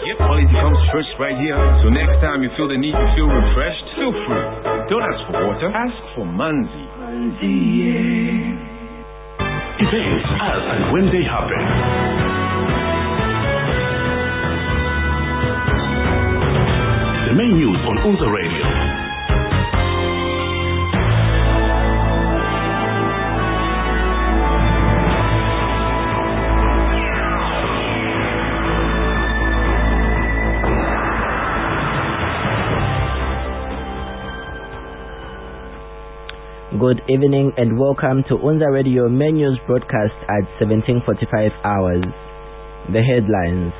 Yep, quality comes first right here. So next time you feel the need to feel refreshed, feel free. Don't ask for water, ask for Manzi. Events as and when they happen. The main news on Unza Radio. Good evening and welcome to Unza Radio main news broadcast at 17:45 hours. The headlines.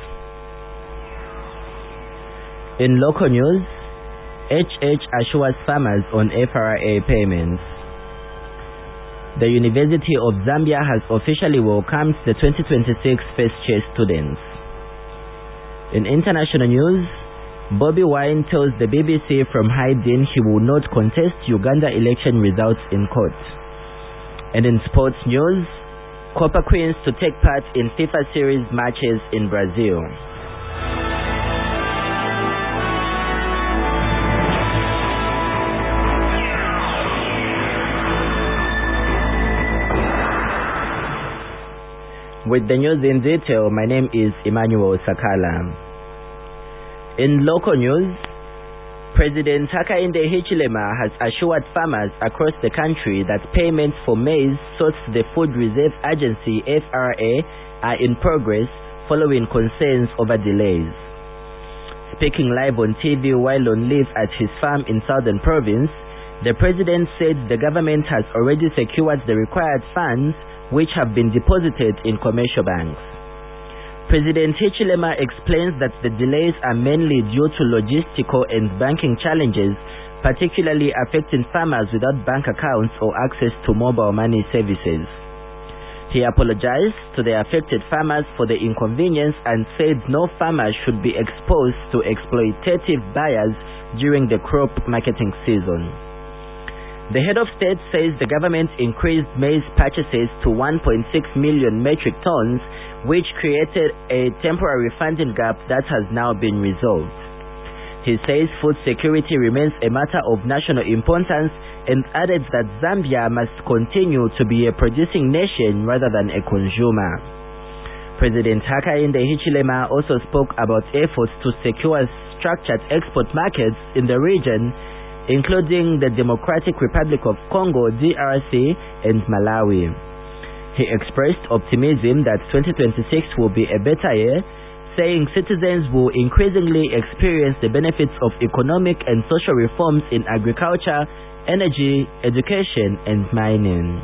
In local news, HH assures farmers on FRA payments. The University of Zambia has officially welcomed the 2026 First Chair students. In international news, Bobby Wine tells the BBC from hiding he will not contest Uganda election results in court. And in sports news, Copa Queens to take part in FIFA series matches in Brazil. With the news in detail, my name is Emmanuel Sakala. In local news, President Hakainde Hichilema has assured farmers across the country that payments for maize sought to the Food Reserve Agency (FRA) are in progress following concerns over delays. Speaking live on TV while on leave at his farm in Southern Province, the president said the government has already secured the required funds which have been deposited in commercial banks. President Hichilema explains that the delays are mainly due to logistical and banking challenges, particularly affecting farmers without bank accounts or access to mobile money services. He apologized to the affected farmers for the inconvenience and said no farmer should be exposed to exploitative buyers during the crop marketing season. The head of state says the government increased maize purchases to 1.6 million metric tons, which created a temporary funding gap that has now been resolved. He says food security remains a matter of national importance and added that Zambia must continue to be a producing nation rather than a consumer. President Hakainde Hichilema also spoke about efforts to secure structured export markets in the region, including the Democratic Republic of Congo, DRC, and Malawi. He expressed optimism that 2026 will be a better year, saying citizens will increasingly experience the benefits of economic and social reforms in agriculture, energy, education, and mining.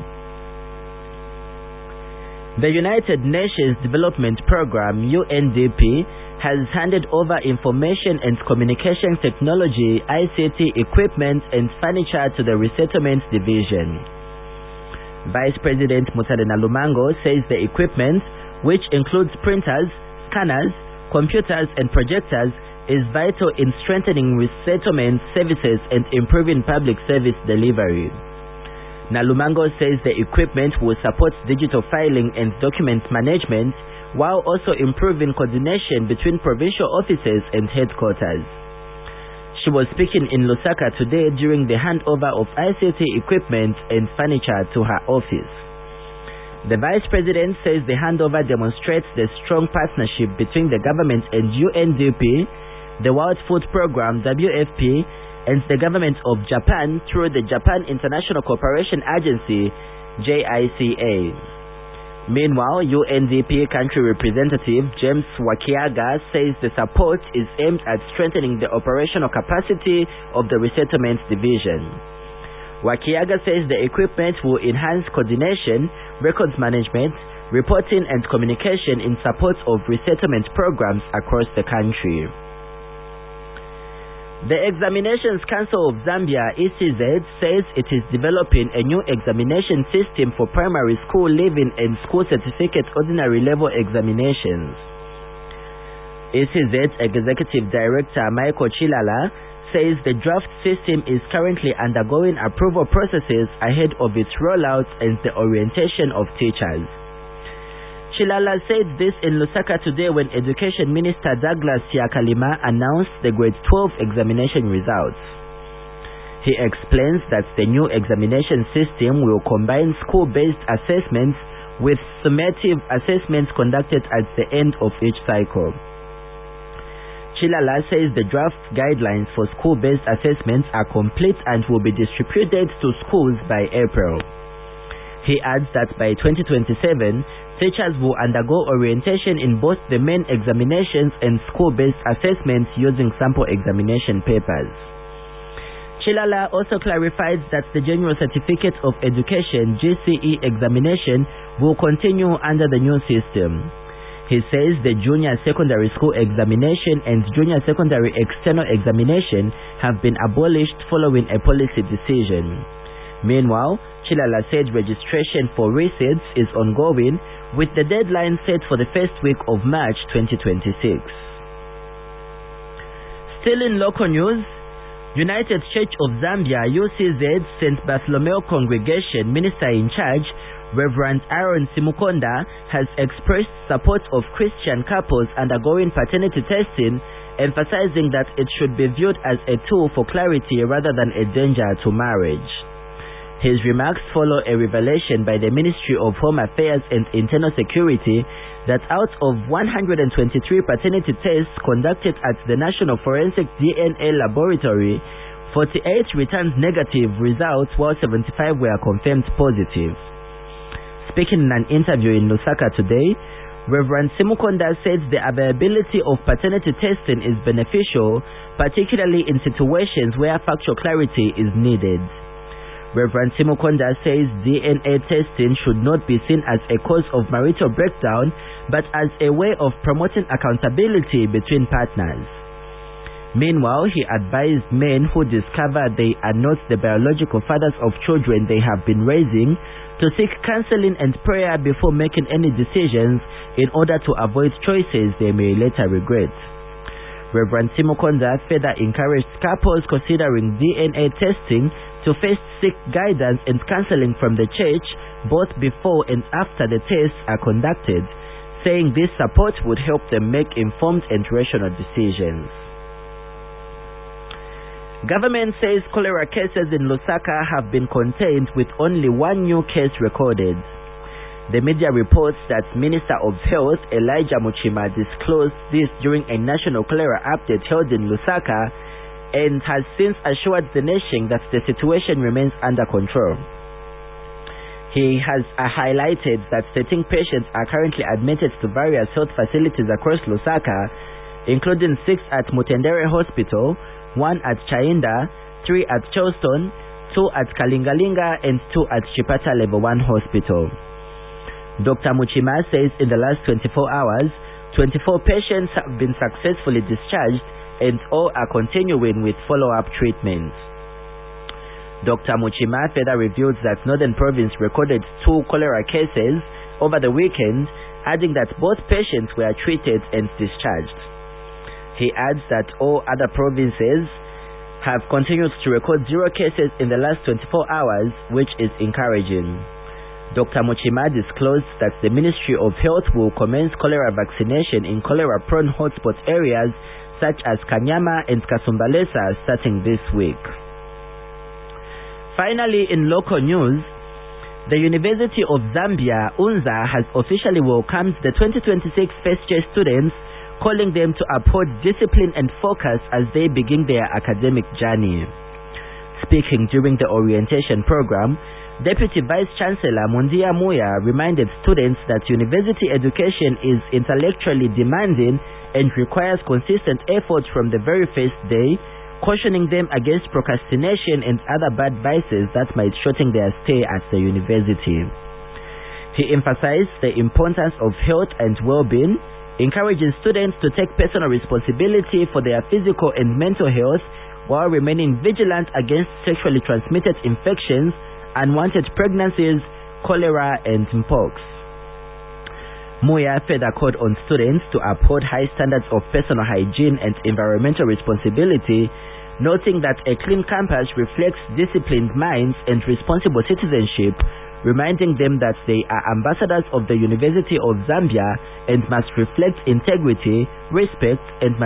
The United Nations Development Programme, UNDP, has handed over information and communication technology, ICT equipment, and furniture to the Resettlement Division. Vice President Mutalena Lumango says the equipment, which includes printers, scanners, computers, and projectors, is vital in strengthening resettlement services and improving public service delivery. Nalumango says the equipment will support digital filing and document management, while also improving coordination between provincial offices and headquarters. She was speaking in Lusaka today during the handover of ICT equipment and furniture to her office. The Vice President says the handover demonstrates the strong partnership between the government and UNDP, the World Food Programme WFP, and the government of Japan through the Japan International Cooperation Agency JICA. Meanwhile, UNDP country representative James Wakiaga says the support is aimed at strengthening the operational capacity of the Resettlement Division. Wakiaga says the equipment will enhance coordination, records management, reporting and communication in support of resettlement programs across the country. The Examinations Council of Zambia, ECZ, says it is developing a new examination system for primary school leaving and school certificate ordinary level examinations. ECZ Executive Director Michael Chilala says the draft system is currently undergoing approval processes ahead of its rollout and the orientation of teachers. Chilala said this in Lusaka today when Education Minister Douglas Yakalima announced the grade 12 examination results. He explains that the new examination system will combine school-based assessments with summative assessments conducted at the end of each cycle. Chilala says the draft guidelines for school-based assessments are complete and will be distributed to schools by April. He adds that by 2027, teachers will undergo orientation in both the main examinations and school-based assessments using sample examination papers. Chilala also clarified that the General Certificate of Education GCE examination will continue under the new system. He says the Junior Secondary School examination and Junior Secondary External examination have been abolished following a policy decision. Meanwhile, Chilala said registration for resets is ongoing, with the deadline set for the first week of March 2026. Still in local news, United Church of Zambia UCZ St. Bartholomew Congregation Minister in Charge, Reverend Aaron Simukonda, has expressed support of Christian couples undergoing paternity testing, emphasizing that it should be viewed as a tool for clarity rather than a danger to marriage. His remarks follow a revelation by the Ministry of Home Affairs and Internal Security that out of 123 paternity tests conducted at the National Forensic DNA Laboratory, 48 returned negative results while 75 were confirmed positive. Speaking in an interview in Lusaka today, Reverend Simukonda said the availability of paternity testing is beneficial, particularly in situations where factual clarity is needed. Reverend Simukonda says DNA testing should not be seen as a cause of marital breakdown, but as a way of promoting accountability between partners. Meanwhile, he advised men who discover they are not the biological fathers of children they have been raising to seek counseling and prayer before making any decisions in order to avoid choices they may later regret. Reverend Simukonda further encouraged couples considering DNA testing to first seek guidance and counseling from the church both before and after the tests are conducted, saying this support would help them make informed and rational decisions. Government says cholera cases in Lusaka have been contained with only one new case recorded. The media reports that Minister of Health Elijah Muchima disclosed this during a national cholera update held in Lusaka and has since assured the nation that the situation remains under control. He has highlighted that 13 patients are currently admitted to various health facilities across Lusaka, including 6 at Mutendere Hospital, 1 at Chainda, 3 at Charleston, 2 at Kalingalinga, and 2 at Chipata Level 1 Hospital. Dr. Muchima says in the last 24 hours, 24 patients have been successfully discharged and all are continuing with follow-up treatment. Dr. Muchima further revealed that Northern Province recorded 2 cholera cases over the weekend, adding that both patients were treated and discharged. He adds that all other provinces have continued to record 0 cases in the last 24 hours, which is encouraging. Dr. Muchima disclosed that the Ministry of Health will commence cholera vaccination in cholera-prone hotspot areas such as Kanyama and Kasumbalesa starting this week. Finally, in local news, the University of Zambia, UNZA, has officially welcomed the 2026 first year students, calling them to uphold discipline and focus as they begin their academic journey. Speaking during the orientation program, Deputy Vice Chancellor Mundia Muya reminded students that university education is intellectually demanding and requires consistent effort from the very first day, cautioning them against procrastination and other bad vices that might shorten their stay at the university. He emphasized the importance of health and well-being, encouraging students to take personal responsibility for their physical and mental health while remaining vigilant against sexually transmitted infections, unwanted pregnancies, cholera, and mpox. Muya further called on students to uphold high standards of personal hygiene and environmental responsibility, noting that a clean campus reflects disciplined minds and responsible citizenship reminding them that they are ambassadors of the University of Zambia and must reflect integrity, respect, and